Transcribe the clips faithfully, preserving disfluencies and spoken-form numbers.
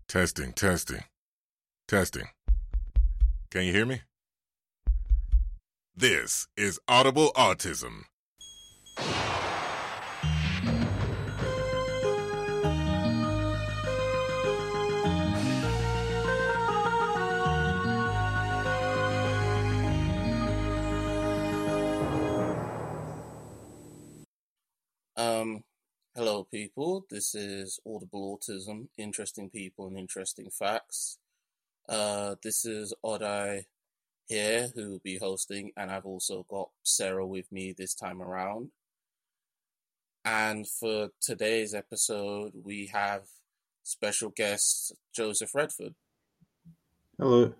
Testing, testing, testing. Can you hear me? This is Audible Autism. Um, hello, people. This is Audible Autism, interesting people and interesting facts. Uh, this is Odai here, who will be hosting, and I've also got Sarah with me this time around. And for today's episode, we have special guest Joseph Redford. Hello.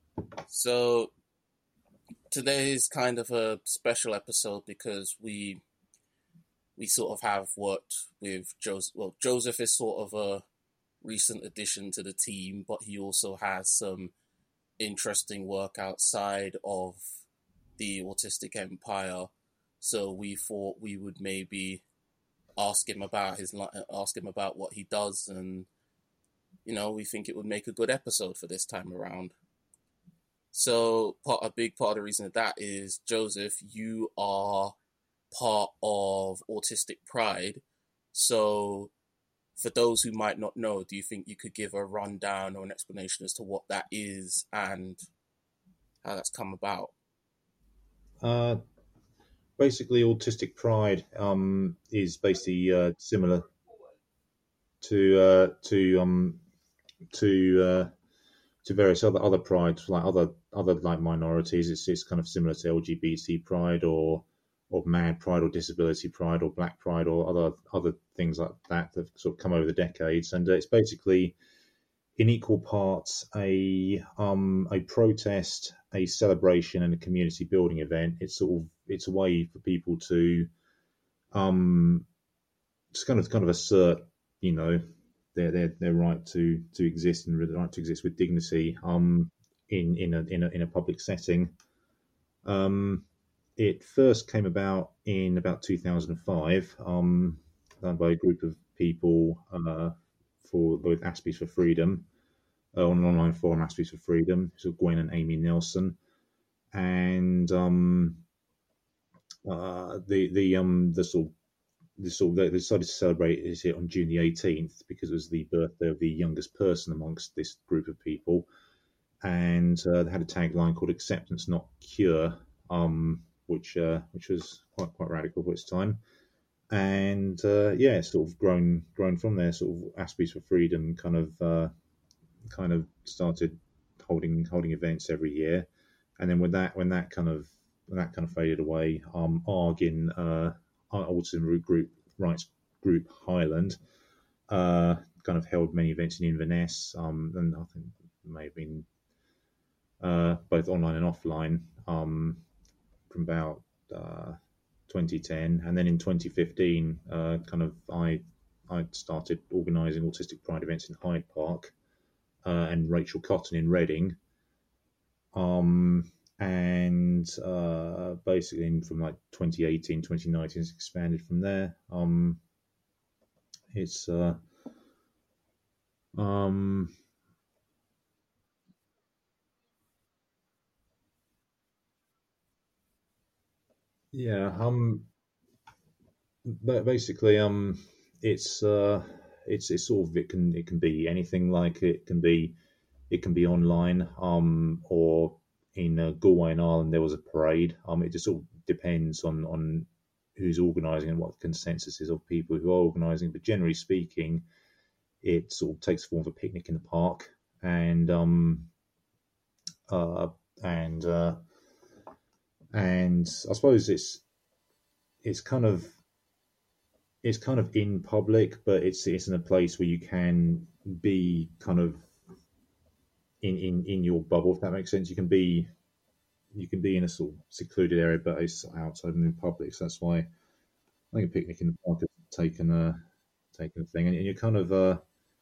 So today is kind of a special episode because we we sort of have worked with Joseph. Well, Joseph is sort of a recent addition to the team, but he also has some interesting work outside of the autistic empire. So we thought we would maybe ask him about his ask him about what he does, and you know, we think it would make a good episode for this time around. So part a big part of the reason of that is, Joseph, you are part of Autistic Pride. So for those who might not know, do you think you could give a rundown or an explanation as to what that is and how that's come about? Uh, basically, Autistic Pride um, is basically uh, similar to uh, to um, to uh, to various other other prides, like other other like minorities. It's it's kind of similar to L G B T Pride or or Mad Pride or Disability Pride or Black Pride or other other things like that that have sort of come over the decades. And uh, it's basically in equal parts a um, a protest, a celebration, and a community building event. It's sort of it's a way for people to um, just kind of kind of assert, you know, their their their right to to exist and the right to exist with dignity um, in in a in a in a public setting. Um, it first came about in about two thousand five, um, done by a group of people uh, for both Aspies for Freedom. Uh, on an online forum, Aspies for Freedom, so Gwen and Amy Nelson, and um, uh, the the um the sort of, the sort of, they decided to celebrate it on June the eighteenth because it was the birthday of the youngest person amongst this group of people, and uh, they had a tagline called "Acceptance, Not Cure," um, which uh, which was quite quite radical for its time, and uh, yeah, sort of grown grown from there. Sort of Aspies for Freedom kind of. Uh, kind of started holding holding events every year, and then when that when that kind of when that kind of faded away, um, Argin, uh, our autism group rights group Highland, uh, kind of held many events in Inverness, um, and I think it may have been uh, both online and offline, um, from about uh, twenty ten, and then in twenty fifteen, uh, kind of I I started organising Autistic Pride events in Hyde Park. Uh, and Rachel Cotton in Reading, um, and uh, basically in, from like twenty eighteen, twenty nineteen, it's expanded from there. Um, it's uh, um, yeah, um, but basically, um, it's uh, it's it's sort of it can it can be anything. Like it can be it can be online, um, or in uh, Galway in Ireland there was a parade. Um, it just sort of depends on on who's organising and what the consensus is of people who are organising. But generally speaking, it sort of takes the form of a picnic in the park, and um, uh, and uh, and I suppose it's it's kind of it's kind of in public, but it's it's in a place where you can be kind of in, in, in your bubble, if that makes sense. You can be you can be in a sort of secluded area, but it's outside and in public. So that's why I think a picnic in the park has taken a taken a thing, and you're kind of uh,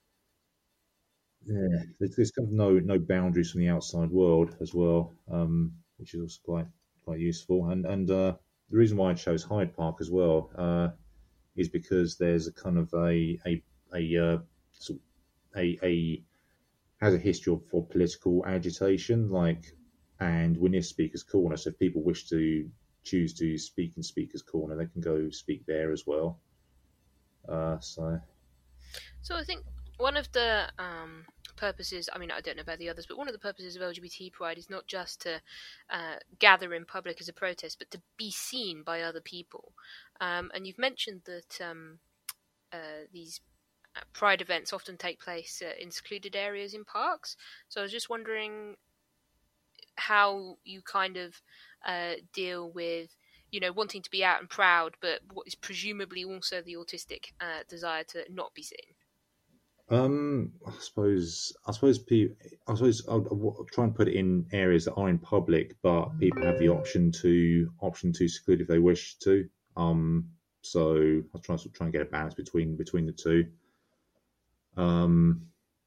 yeah, there's, there's kind of no no boundaries from the outside world as well, um, which is also quite quite useful. And and uh, the reason why I chose Hyde Park as well uh, is because there's a kind of a a a uh, sort of a a has a history of, for political agitation, like, and we're near Speaker's Corner, so if people wish to choose to speak in Speaker's Corner, they can go speak there as well. Uh, so, so I think one of the um, purposes, I mean, I don't know about the others, but one of the purposes of L G B T Pride is not just to uh, gather in public as a protest, but to be seen by other people. Um, and you've mentioned that um, uh, these Pride events often take place uh, in secluded areas in parks. So I was just wondering how you kind of uh, deal with, you know, wanting to be out and proud, but what is presumably also the autistic uh, desire to not be seen. Um, I suppose, I suppose, people, I suppose I'll, I'll try and put it in areas that are in public, but people have the option to option to seclude if they wish to. Um, so I'll try to try and get a balance between between the two. Um,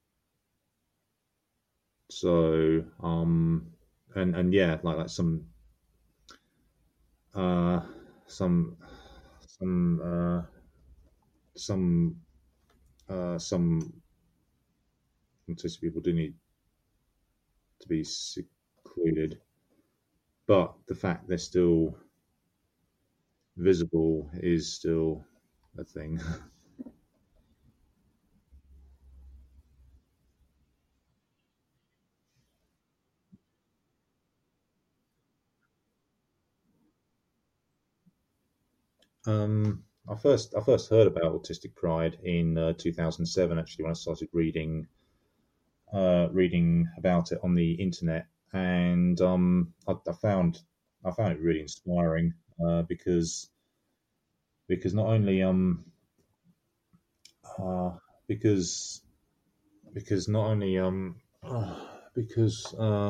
so um, and and yeah, like like some uh some some uh some uh some autistic people do need to be secluded, but the fact they're still visible is still a thing. um, I first I first heard about Autistic Pride in uh, two thousand seven, actually, when I started reading uh, reading about it on the internet, and um, I, I found I found it really inspiring uh, because because not only um uh, because because not only um uh, because uh,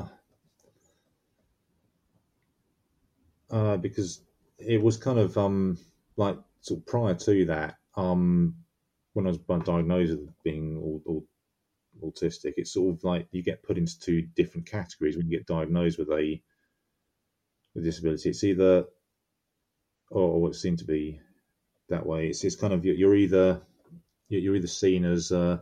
uh, because it was kind of um like sort of prior to that, um when I was diagnosed with being all, all autistic, it's sort of like you get put into two different categories when you get diagnosed with a with disability. It's either, or, or it seemed to be that way. It's it's kind of you're either you're either seen as uh,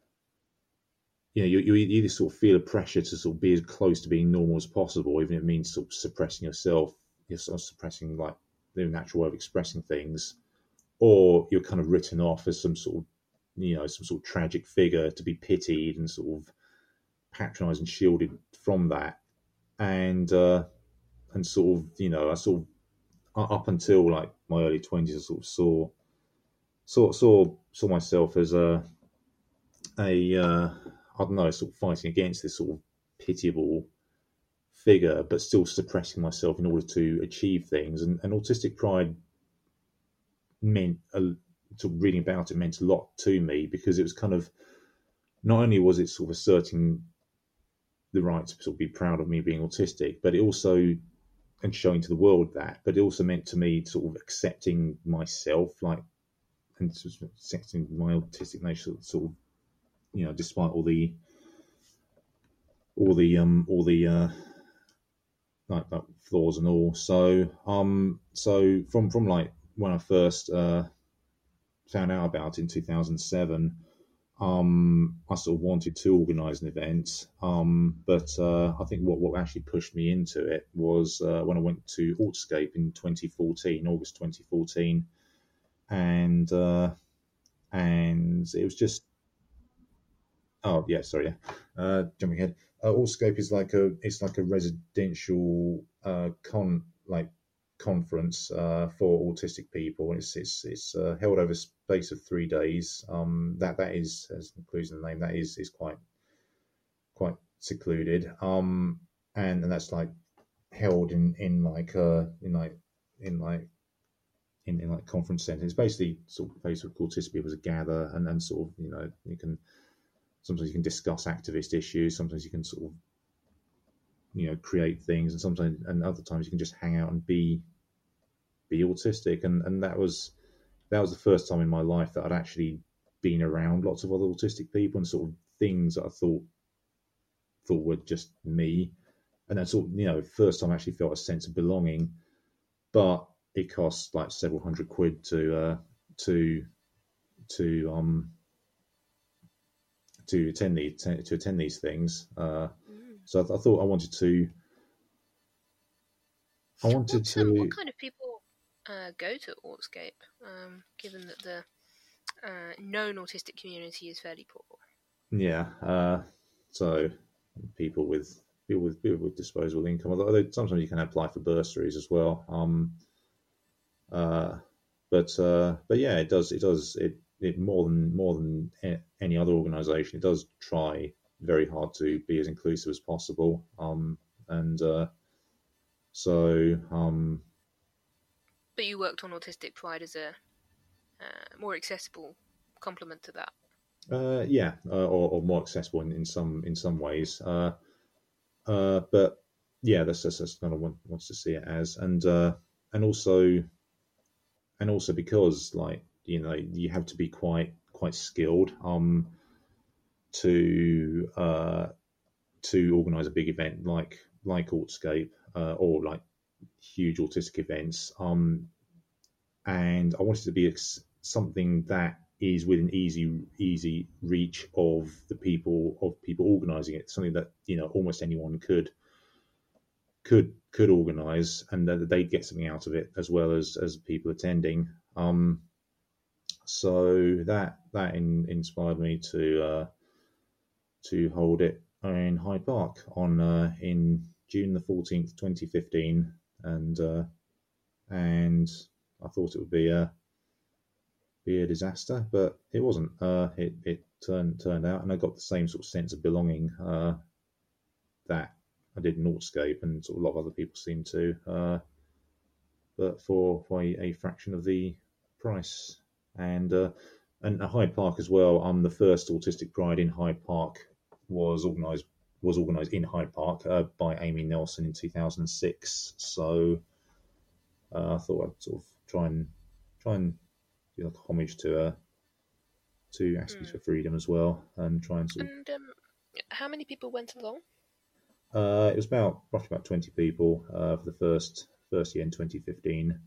you know you you either sort of feel a pressure to sort of be as close to being normal as possible, even if it means sort of suppressing yourself, you're sort of suppressing like the natural way of expressing things, or you're kind of written off as some sort of you know some sort of tragic figure to be pitied and sort of patronised and shielded from that, and uh, and sort of you know I sort of up until like my early twenties, I sort of saw saw saw saw myself as a a uh, I don't know, sort of fighting against this sort of pitiable figure, but still suppressing myself in order to achieve things. And, and Autistic Pride meant a, sort of reading about it meant a lot to me, because it was kind of not only was it sort of asserting the right to sort of be proud of me being autistic, but it also and showing to the world that, but it also meant to me sort of accepting myself, like and sort of accepting my autistic nature, sort of you know, despite all the all the um all the uh like, like flaws and all. So um so from from like when I first uh found out about it in two thousand seven, um I sort of wanted to organise an event, um but uh I think what what actually pushed me into it was uh, when I went to Autscape in twenty fourteen, August twenty fourteen, and uh and it was just Oh yeah, sorry. Yeah. Uh, jumping ahead. Uh, Allscape is like a it's like a residential uh, con like conference uh, for autistic people. It's it's it's uh, held over a space of three days. Um, that that is, as includes in the name, that is is quite quite secluded. Um, and and that's like held in in like uh in like in like in, in like conference centre. It's basically sort of a place where autistic people to gather and and sort of you know you can. Sometimes you can discuss activist issues. Sometimes you can sort of, you know, create things, and sometimes, and other times you can just hang out and be, be autistic. And and that was, that was the first time in my life that I'd actually been around lots of other autistic people and sort of things that I thought, thought were just me. And that's all, you know, first time I actually felt a sense of belonging. But it costs like several hundred quid to, uh, to, to um. to attend these to attend these things. Uh, Mm. so I, I thought I wanted to. I wanted What's, to. um, what kind of people uh, go to Ortscape, um, given that the uh, known autistic community is fairly poor? Yeah. Uh, so people with people with people with disposable income. Although sometimes you can apply for bursaries as well. Um, uh, but uh, but yeah, it does it does it it more than more than any other organisation. It does try very hard to be as inclusive as possible. Um, and uh, so. Um, But you worked on Autistic Pride as a uh, more accessible complement to that. Uh, yeah, uh, or, or more accessible in, in some in some ways. Uh, uh, but yeah, that's that's, that's kind of what wants to see it as, and uh, and also and also because like you know you have to be quite quite skilled um to uh to organise a big event like like Ortscape uh, or like huge autistic events um and I wanted it to be ex- something that is within easy easy reach of the people of people organising it. Something that you know almost anyone could could could organise, and that they'd get something out of it as well as as people attending. Um, so that that in, inspired me to uh, to hold it in Hyde Park on uh, in June the fourteenth, twenty fifteen, and uh, and I thought it would be a be a disaster, but it wasn't. Uh, it it turned turned out, and I got the same sort of sense of belonging uh, that I did in Ortscape, and sort of a lot of other people seem to, uh, but for for a, a fraction of the price. And uh, and at Hyde Park as well. Um, the first Autistic Pride in Hyde Park was organised was organised in Hyde Park uh, by Amy Nelson in two thousand six. So uh, I thought I'd sort of try and try and do like homage to uh, to Aspects Mm. for Freedom as well, and try and sort of. And um, how many people went along? Uh, it was about roughly about twenty people uh, for the first first year in twenty fifteen.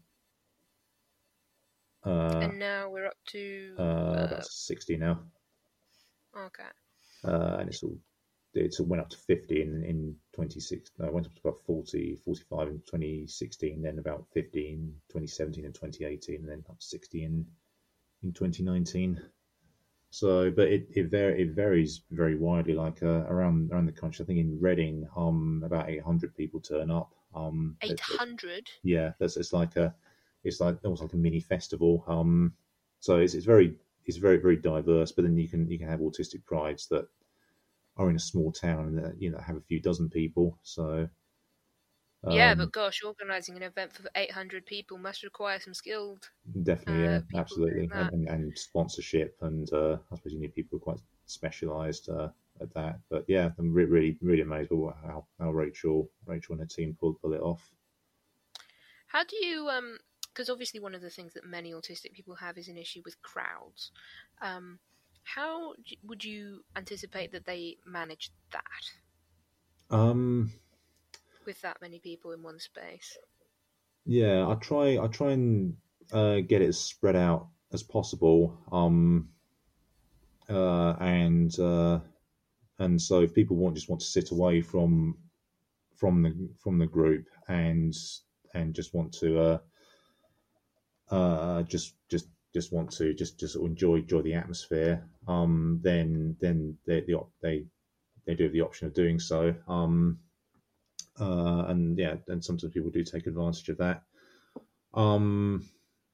Uh, and now we're up to uh, uh, about sixty now, okay. uh, and it's all it sort of went up to fifty in in twenty six. No, it went up to about forty, forty-five in twenty sixteen, then about fifty in twenty seventeen and twenty eighteen, and then up to sixty in in twenty nineteen. So, but it it, var- it varies very widely. Like uh, around around the country, I think in Reading, um, about eight hundred people turn up. Um, Eight hundred. Yeah, that's it's like a it's like almost like a mini festival. Um, so it's it's very it's very very diverse. But then you can you can have autistic prides that are in a small town and that, you know have a few dozen people. So um, Yeah, but gosh, organising an event for eight hundred people must require some skilled. definitely, uh, yeah, people absolutely, doing that. and, and, and sponsorship, and uh, I suppose you need people who are quite specialised uh, at that. But yeah, I'm re- really really amazed by how how Rachel Rachel and her team pulled pull it off. How do you um? Because obviously one of the things that many autistic people have is an issue with crowds. Um, how d- would you anticipate that they manage that Um, with that many people in one space? yeah, I try I try and uh, get it as spread out as possible. Um, uh, and uh, and so if people want just want to sit away from from the from the group and and just want to uh, uh, just just just want to just just enjoy enjoy the atmosphere, um, then then they the they they do have the option of doing so. Um, uh, and yeah, and sometimes people do take advantage of that. Um,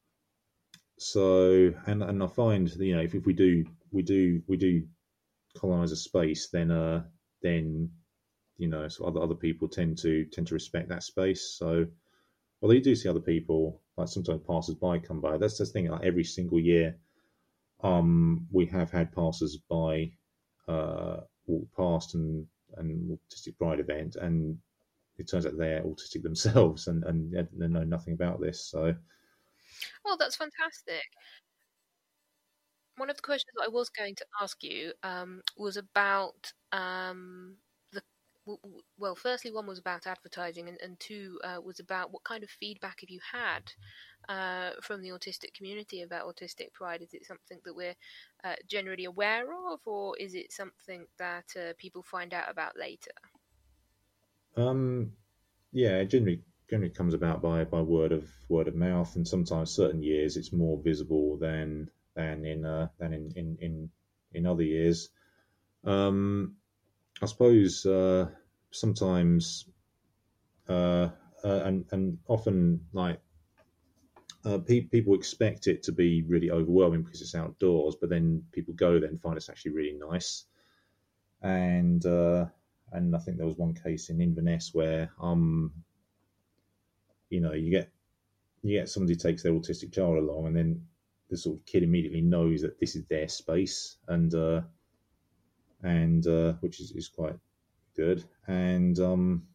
so and and I find you know if, if we do we do we do colonize a space, then uh then you know so other other people tend to tend to respect that space. So although you do see other people like sometimes passers by come by, that's the thing. Like every single year, um, we have had passers by uh walk past and an autistic pride event, and it turns out they're autistic themselves and and they know nothing about this. So Oh, that's fantastic. One of the questions that I was going to ask you um, was about um, the well, firstly, one was about advertising, and, and two uh, was about what kind of feedback have you had uh, from the autistic community about Autistic Pride? Is it something that we're uh, generally aware of, or is it something that uh, people find out about later? Um, yeah, it generally generally comes about by, by word of word of mouth, and sometimes certain years it's more visible than than in uh, than in, in, in, in other years. Um, I suppose uh, sometimes uh, uh, and and often like uh, pe- people expect it to be really overwhelming because it's outdoors, but then people go there and find it's actually really nice. And uh, and I think there was one case in Inverness where um you know you get you get somebody who takes their autistic child along, and then the sort of kid immediately knows that this is their space, and uh, and uh, which is, is quite good. And um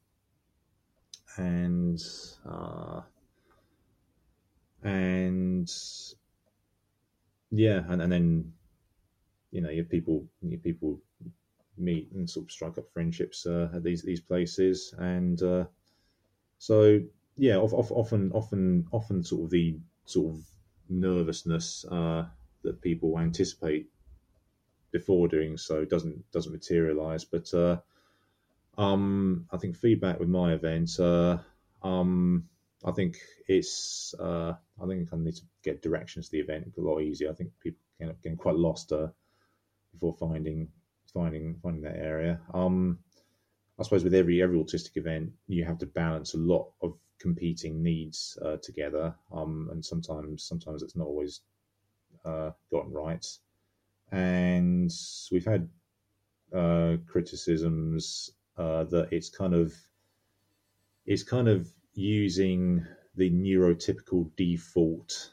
and uh, and yeah, and, and then you know your people your people meet and sort of strike up friendships uh, at these these places, and uh, so yeah, of, of, often often often sort of the sort of nervousness uh, that people anticipate before doing so doesn't doesn't materialize. But uh, um, I think feedback with my event, uh, um, I think it's uh, I think I kind of need to get directions to the event a lot easier. I think people get getting quite lost uh, before finding finding finding that area. Um, I suppose with every every autistic event, you have to balance a lot of competing needs uh, together, um, and sometimes sometimes it's not always uh, gotten right. And we've had uh, criticisms uh, that it's kind of it's kind of using the neurotypical default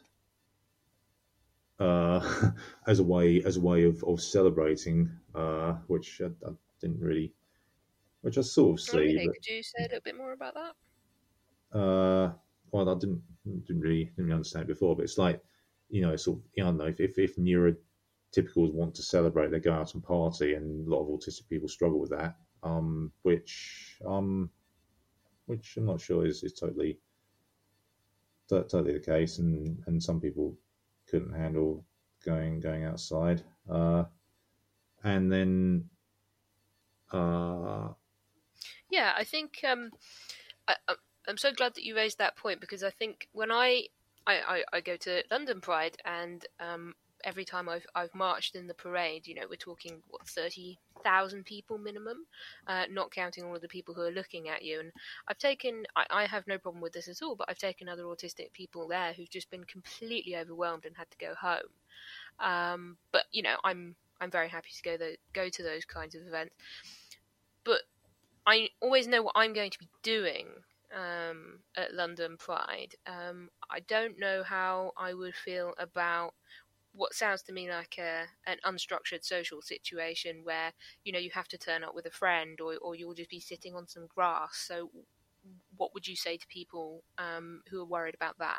uh, as a way as a way of, of celebrating, uh, which I, I didn't really, which I sort of see. Oh, really? But, Could you say a little bit more about that? uh, well, I didn't didn't really didn't really understand it before, but it's like, you know, sort of, I don't know, if if, if neurotypicals want to celebrate, they go out and party, and a lot of autistic people struggle with that, um, which um, which I'm not sure is, is totally t- totally the case, and, and some people couldn't handle going going outside, uh, and then uh, Yeah, I think um, I, I'm so glad that you raised that point, because I think when I I, I, I go to London Pride, and um, every time I've I've marched in the parade, you know, we're talking what thirty thousand people minimum, uh, not counting all of the people who are looking at you. And I've taken I, I have no problem with this at all, but I've taken other autistic people there who've just been completely overwhelmed and had to go home. Um, but you know, I'm I'm very happy to go the, go to those kinds of events. But I always know what I'm going to be doing um, at London Pride. Um, I don't know how I would feel about what sounds to me like a an unstructured social situation where, you know, you have to turn up with a friend, or, or you'll just be sitting on some grass. So what would you say to people um, who are worried about that?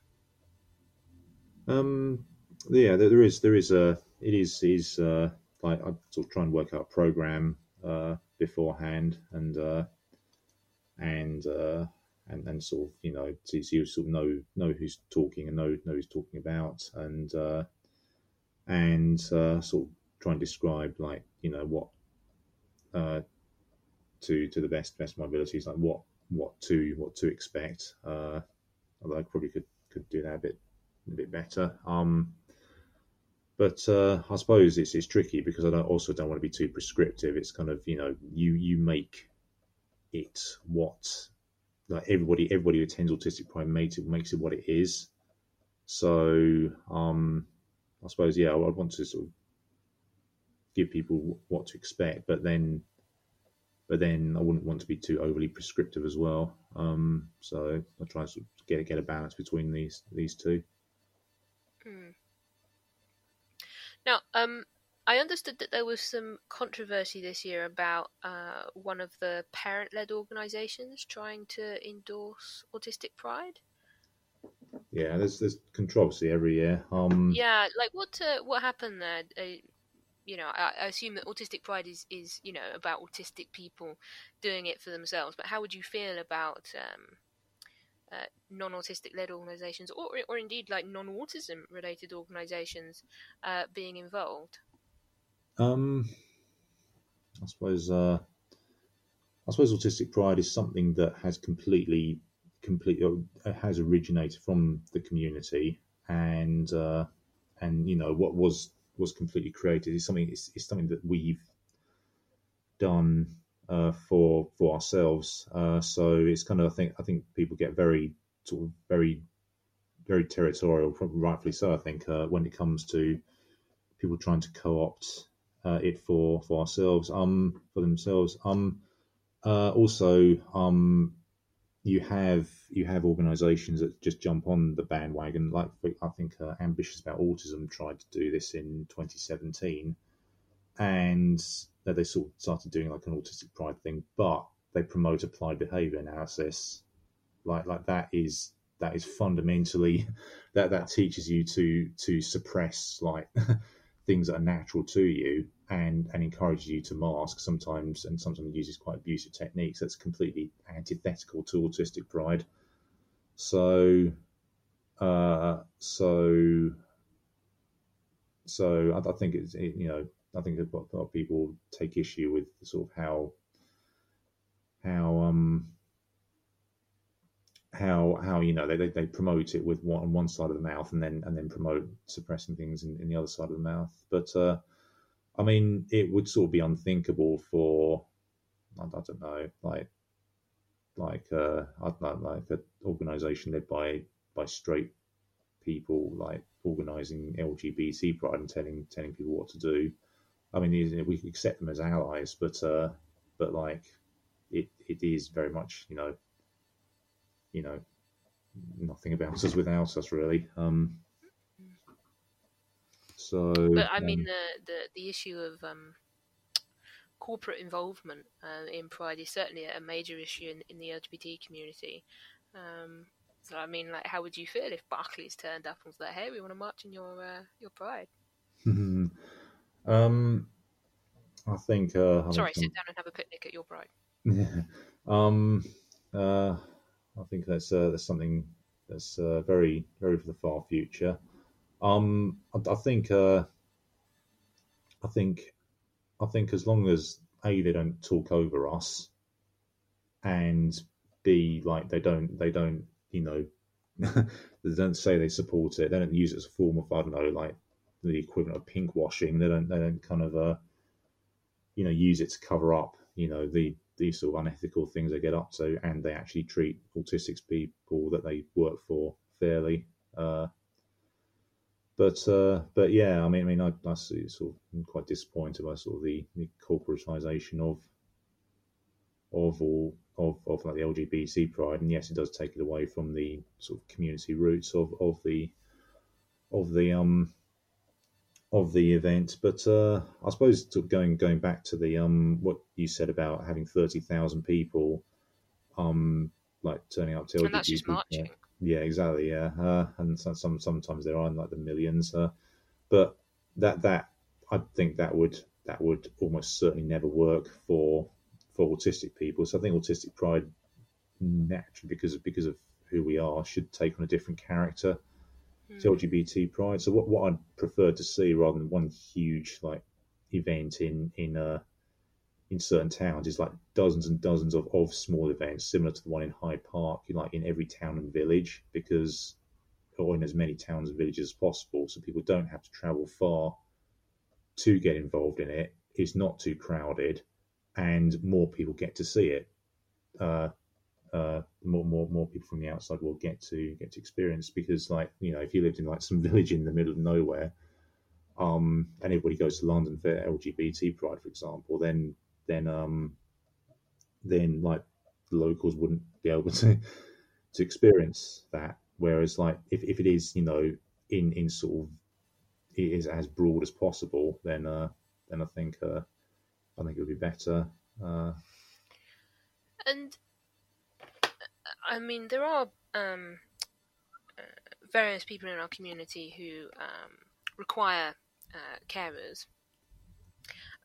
Um, yeah, there, there is there is a it is is uh, like I sort of try and work out a program uh, beforehand, and uh, and uh, and and sort of, you know, so you sort of know know who's talking and know know who's talking about, and uh, and uh, sort of try and describe, like, you know, what uh, to to the best best of my abilities, like what what to what to expect. Uh, although I probably could could do that a bit a bit better. Um, but uh, I suppose it's it's tricky because I don't also don't want to be too prescriptive. It's kind of, you know, you you make it what, like, everybody everybody who attends Autistic Pride makes it makes it what it is. So um, I suppose, yeah, I'd want to sort of give people what to expect, but then but then I wouldn't want to be too overly prescriptive as well. Um, so I try to sort of get get a balance between these these two. Hmm. Now, um, I understood that there was some controversy this year about uh, one of the parent-led organisations trying to endorse Autistic Pride. Yeah, there's there's controversy every year. Um, Yeah, like what uh, what happened there? Uh, you know, I, I assume that Autistic Pride is, is, you know, about autistic people doing it for themselves. But how would you feel about um, uh, non-autistic-led organisations, or or indeed like non-autism-related organisations uh, being involved? Um, I suppose. Uh, I suppose Autistic Pride is something that has completely, completely has originated from the community, and uh, and you know what was was completely created is something is, is something that we've done uh, for for ourselves. Uh, so it's kind of I think I think people get very sort of very very territorial, probably rightfully so. I think uh, when it comes to people trying to co-opt uh, it for for ourselves, um, for themselves, um. Uh, also, um, you have you have organisations that just jump on the bandwagon. Like I think uh, Ambitious About Autism tried to do this in twenty seventeen, and they sort of started doing like an Autistic Pride thing, but they promote applied behaviour analysis. Like like that is that is fundamentally that that teaches you to to suppress like things that are natural to you, and and encourages you to mask sometimes, and sometimes uses quite abusive techniques. That's completely antithetical to Autistic Pride. So, uh, so, so I, I think it's it, you know I think a lot of people take issue with sort of how how um how how you know they, they, they promote it with one on one side of the mouth, and then and then promote suppressing things in, in the other side of the mouth. But uh, I mean, it would sort of be unthinkable for I, I don't know, like like uh, I don't know, like an organisation led by by straight people, like organising L G B T pride and telling telling people what to do. I mean, we accept them as allies, but uh, but like it it is very much you know you know nothing about us without us really. Um, so, But I um, mean, the, the, the issue of um, corporate involvement uh, in Pride is certainly a major issue in, in the L G B T community. Um, so I mean, like, how would you feel if Barclays turned up and was like, "Hey, we want to march in your uh, your Pride"? um, I think. Uh, I Sorry, think sit down and have a picnic at your Pride. Yeah. Um, uh, I think that's uh, that's something that's uh, very very for the far future. Um, I, I think uh, I think I think as long as A, they don't talk over us, and B, like they don't they don't you know they don't say they support it. They don't use it as a form of I don't know like the equivalent of pink washing. They don't they don't kind of uh, you know use it to cover up you know the these sort of unethical things they get up to, and they actually treat autistic people that they work for fairly. Uh, but uh, but yeah, I mean, I mean, I, I see sort of I'm quite disappointed by sort of the, the corporatization of of all of, of like the L G B T pride, and yes, it does take it away from the sort of community roots of, of the of the um of the event. But uh, I suppose sort of going going back to the um what you said about having thirty thousand people um like turning up to L G B T. And that's just marching. Yeah, exactly. Yeah, uh, and so, some sometimes there are in like the millions. Uh, but that that I think that would that would almost certainly never work for for autistic people. So I think autistic pride naturally, because of because of who we are, should take on a different character to L G B T pride. So what, what I'd prefer to see, rather than one huge like event in in uh in certain towns, is like dozens and dozens of, of small events similar to the one in Hyde Park, like in every town and village, because or in as many towns and villages as possible, so people don't have to travel far to get involved in it. It's not too crowded, and more people get to see it. Uh, uh, more more more people from the outside will get to get to experience, because like you know if you lived in like some village in the middle of nowhere, um, and everybody goes to London for L G B T pride, for example, then then um then like the locals wouldn't be able to to experience that. Whereas like if, if it is you know in in sort of it is as broad as possible, then uh then I think uh I think it would be better. Uh, and I mean there are um uh, various people in our community who um require uh, carers,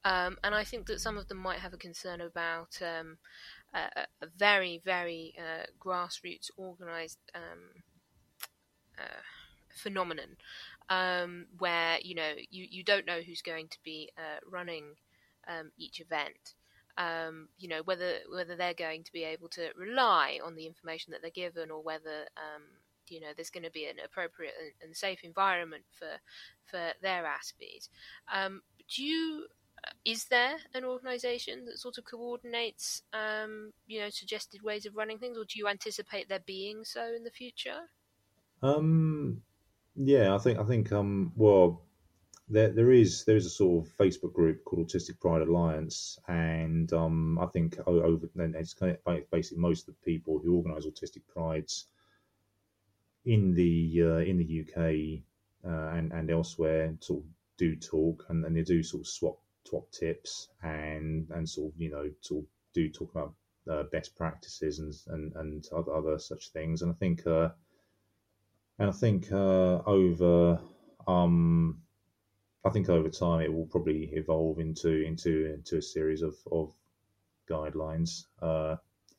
Um, and I think that some of them might have a concern about um, a, a very, very uh, grassroots organised um, uh, phenomenon, um, where you know you, you don't know who's going to be uh, running um, each event. Um, you know whether whether they're going to be able to rely on the information that they're given, or whether um, you know there's going to be an appropriate and, and safe environment for for their aspies. Um, do you? Is there an organisation that sort of coordinates, um, you know, suggested ways of running things, or do you anticipate there being so in the future? Um, yeah, I think I think um, well, there there is there is a sort of Facebook group called Autistic Pride Alliance, and um, I think o- over and it's kind of basically most of the people who organise autistic prides in the uh, in the U K uh, and and elsewhere sort of do talk, and, and they do sort of swap swap tips and and sort of you know sort of do talk about uh, best practices and and and other, other such things. And I think uh, and I think uh, over um, I think over time it will probably evolve into into into a series of of guidelines uh,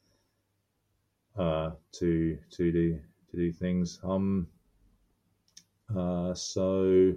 uh, to to do to do things. Um, uh, so,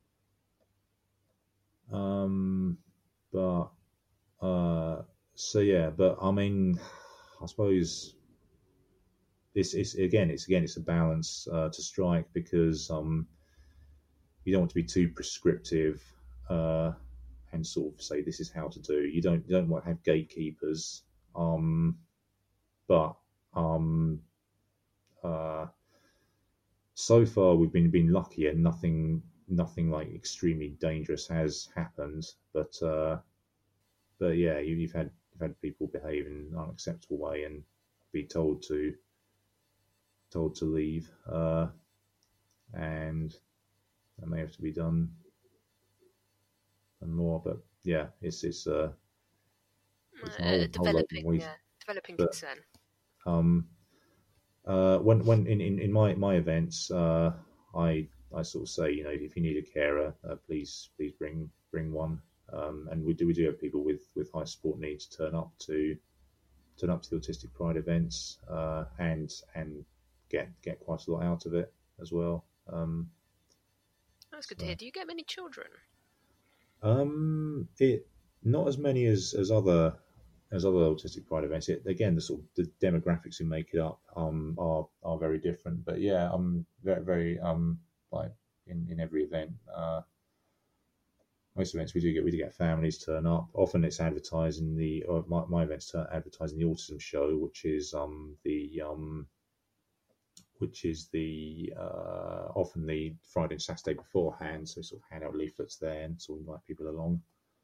um, but uh, so yeah, but I mean, I suppose it's it's again it's again it's a balance uh, to strike, because um, you don't want to be too prescriptive uh, and sort of say this is how to do. You don't you don't want to have gatekeepers, um, but um, uh, so far we've been been lucky and nothing nothing like extremely dangerous has happened. But uh, but yeah, you, you've had you've had people behave in an unacceptable way and be told to told to leave, uh, and that may have to be done and more. But yeah, it's it's uh, it's a whole, Uh, whole load developing, of yeah, developing but, concern. um, uh, when when in, in, in my my events, uh, I I sort of say, you know, if you need a carer, uh, please please bring bring one. Um, and we do we do have people with, with high support needs turn up to turn up to the Autistic Pride events, uh, and and get get quite a lot out of it as well. Um, That's good so, to hear. Do you get many children? Um, it not as many as, as other as other Autistic Pride events. It, again, the sort of the demographics who make it up um are are very different. But yeah, I'm very very um like in, in every event. Uh, most events we do get we do get families turn up. Often it's advertising the or my, my events turn advertising the autism show, which is um the um which is the uh, often the Friday and Saturday beforehand. So we sort of hand out leaflets there and sort of invite people along.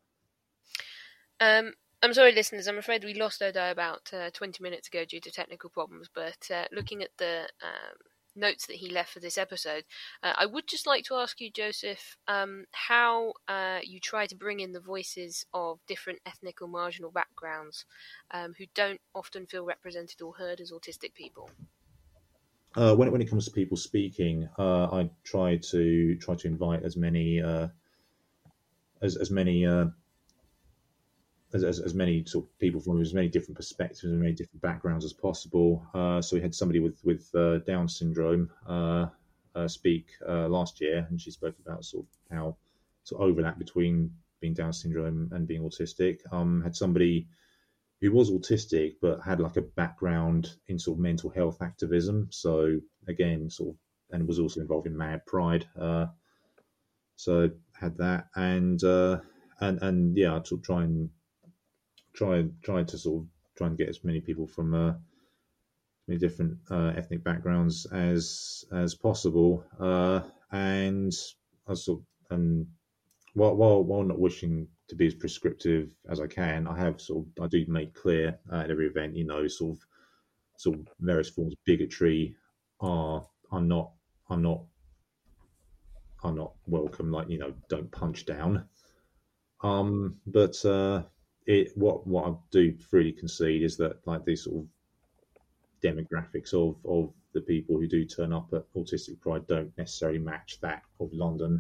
Um, I'm sorry, listeners. I'm afraid we lost Odai about uh, twenty minutes ago due to technical problems. But uh, looking at the um, notes that he left for this episode, uh, I would just like to ask you, Joseph, um, how uh, you try to bring in the voices of different ethnic or marginal backgrounds um, who don't often feel represented or heard as autistic people. Uh, when it, when it comes to people speaking, uh, I try to try to invite as many uh, as as many uh, as, as as many sort of people from as many different perspectives and many different backgrounds as possible. Uh, so we had somebody with with uh, Down syndrome uh, uh, speak uh, last year, and she spoke about sort of how sort of overlap between being Down syndrome and being autistic. Um, had somebody who was autistic but had like a background in sort of mental health activism. So again, sort of, and was also involved in Mad Pride. Uh, so had that, and uh, and and yeah, I sort of try and try try to sort of try and get as many people from uh, many different uh, ethnic backgrounds as as possible. Uh, and I sort of, and while while while not wishing to be as prescriptive as I can, I have sort of I do make clear uh, at every event, you know, sort of sort of various forms of bigotry are are not are not are not welcome. Like, you know, don't punch down. Um, but uh, it what what I do freely concede is that like these sort of demographics of of the people who do turn up at Autistic Pride don't necessarily match that of London.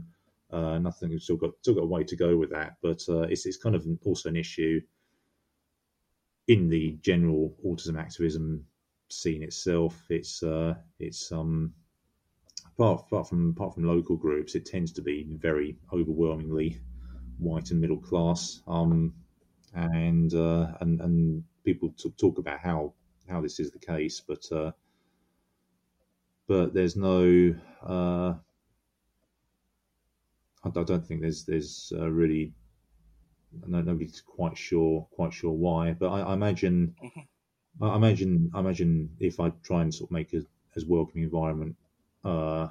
Uh, and I think we've still got still got a way to go with that, but uh, it's it's kind of also an issue in the general autism activism scene itself. It's uh, it's um apart, apart from apart from local groups, it tends to be very overwhelmingly white and middle class. Um, and uh, and and people t- talk about how how this is the case, but uh, but there's no. Uh, I, I don't think there's there's uh, really no, nobody's quite sure quite sure why. But I, I imagine Mm-hmm. I imagine I imagine if I try and sort of make a as welcoming environment uh,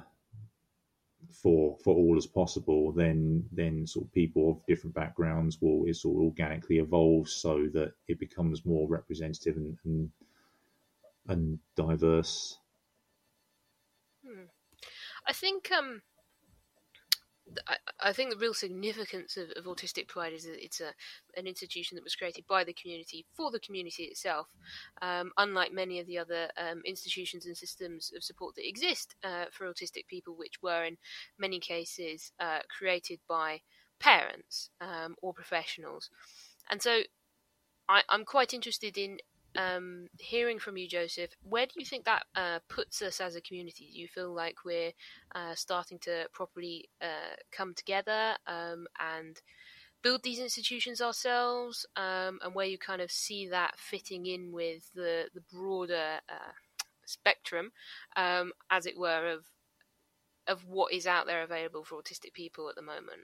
for for all as possible, then then sort of people of different backgrounds will it sort of organically evolve so that it becomes more representative and and, and diverse. Hmm. I think um, I, I think the real significance of, of Autistic Pride is that it's a an institution that was created by the community for the community itself. Um, unlike many of the other um, institutions and systems of support that exist uh, for autistic people, which were in many cases uh, created by parents um, or professionals. And so I, I'm quite interested in um, hearing from you, Joseph. Where do you think that uh, puts us as a community? Do you feel like we're uh, starting to properly uh, come together um, and build these institutions ourselves, um, and where you kind of see that fitting in with the, the broader uh, spectrum, um, as it were, of of what is out there available for autistic people at the moment?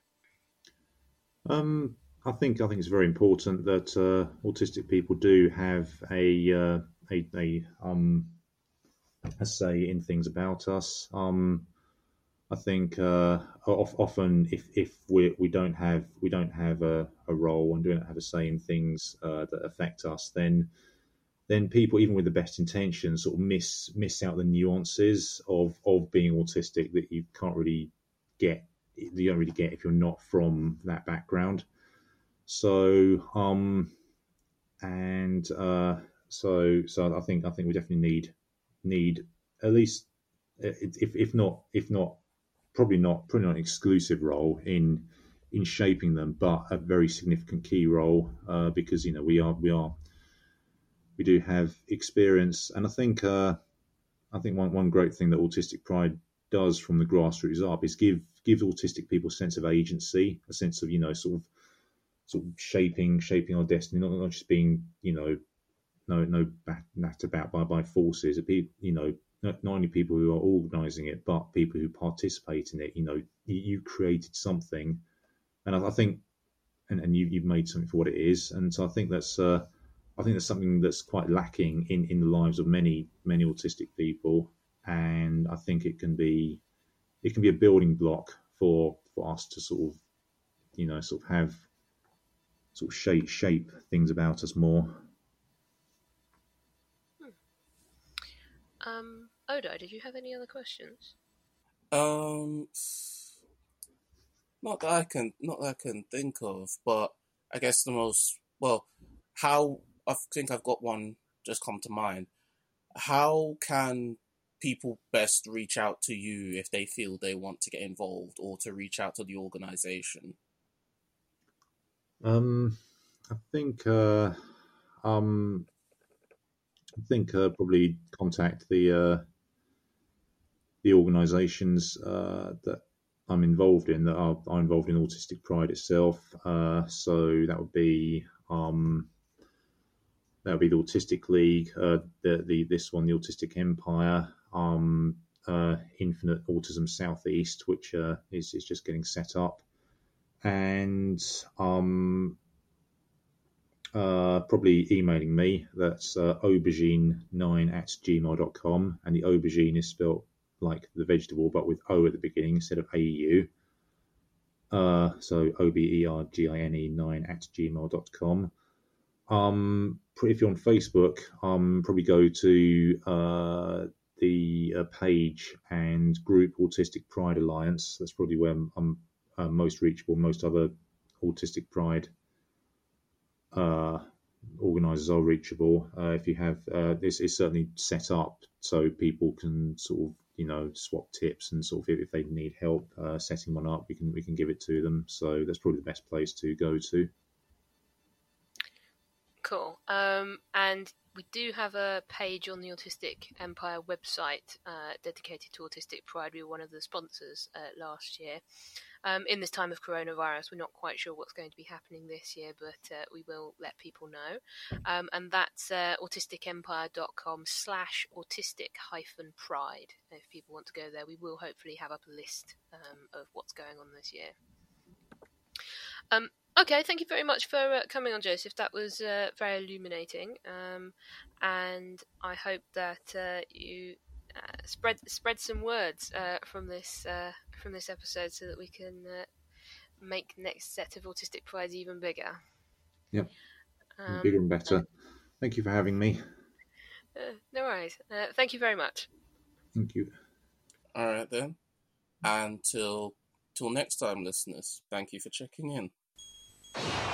Um, I think I think it's very important that uh, autistic people do have a uh, a, a um a say in things about us. Um, I think uh, often if if we we don't have we don't have a, a role and don't have a say in things uh, that affect us, then then people, even with the best intentions, sort of miss miss out the nuances of of being autistic that you can't really get you don't really get if you're not from that background. So um and uh so so I think I think we definitely need need at least if if not if not probably not probably not an exclusive role in in shaping them, but a very significant key role uh, because you know we are we are we do have experience, and I think uh, I think one one great thing that Autistic Pride does from the grassroots up is give give autistic people a sense of agency, a sense of you know sort of sort of shaping shaping our destiny, not not just being you know no no backed about by by forces. People you know not, not only people who are organising it, but people who participate in it. You know, you, you created something, and I, I think, and, and you you've made something for what it is, and so I think that's uh, I think that's something that's quite lacking in, in the lives of many many autistic people, and I think it can be it can be a building block for for us to sort of you know sort of have sort of shape shape things about us more. Um, Oda, did you have any other questions? Um, not that I can, not that I can think of, but I guess the most well, how I think I've got one just come to mind. How can people best reach out to you if they feel they want to get involved, or to reach out to the organisation? Um, I think uh, um, I think uh, probably contact the uh, the organisations uh, that I'm involved in that are, are involved in Autistic Pride itself. Uh, so that would be um, that would be the Autistic League, uh, the the this one, the Autistic Empire, um, uh, Infinite Autism Southeast, which uh, is is just getting set up, and um, uh, probably emailing me. That's uh, aubergine nine at gmail dot com, and the aubergine is spelled like the vegetable, but with O at the beginning instead of A U. Uh, so O B E R G I N E nine at gmail dot com. Um, if you're on Facebook, um, probably go to uh, the uh, page and group Autistic Pride Alliance. That's probably where I'm, I'm uh, most reachable. Most other Autistic Pride uh, organisers are reachable. Uh, if you have, uh, this is certainly set up so people can sort of you know, swap tips and sort of if they need help uh, setting one up, we can we can give it to them. So that's probably the best place to go to. Cool. Um, and we do have a page on the Autistic Empire website uh, dedicated to Autistic Pride. We were one of the sponsors uh, last year. Um, in this time of coronavirus, we're not quite sure what's going to be happening this year, but uh, we will let people know. Um, and that's uh, autisticempire.com slash autistic hyphen pride. If people want to go there, we will hopefully have up a list um, of what's going on this year. Um, okay, thank you very much for uh, coming on, Joseph. That was uh, very illuminating, um, and I hope that uh, you uh, spread spread some words uh, from this uh, from this episode, so that we can uh, make next set of Autistic Prides even bigger. Yep, um, bigger and better. Uh, thank you for having me. Uh, no worries. Uh, thank you very much. Thank you. All right then, and till till next time, listeners. Thank you for checking in.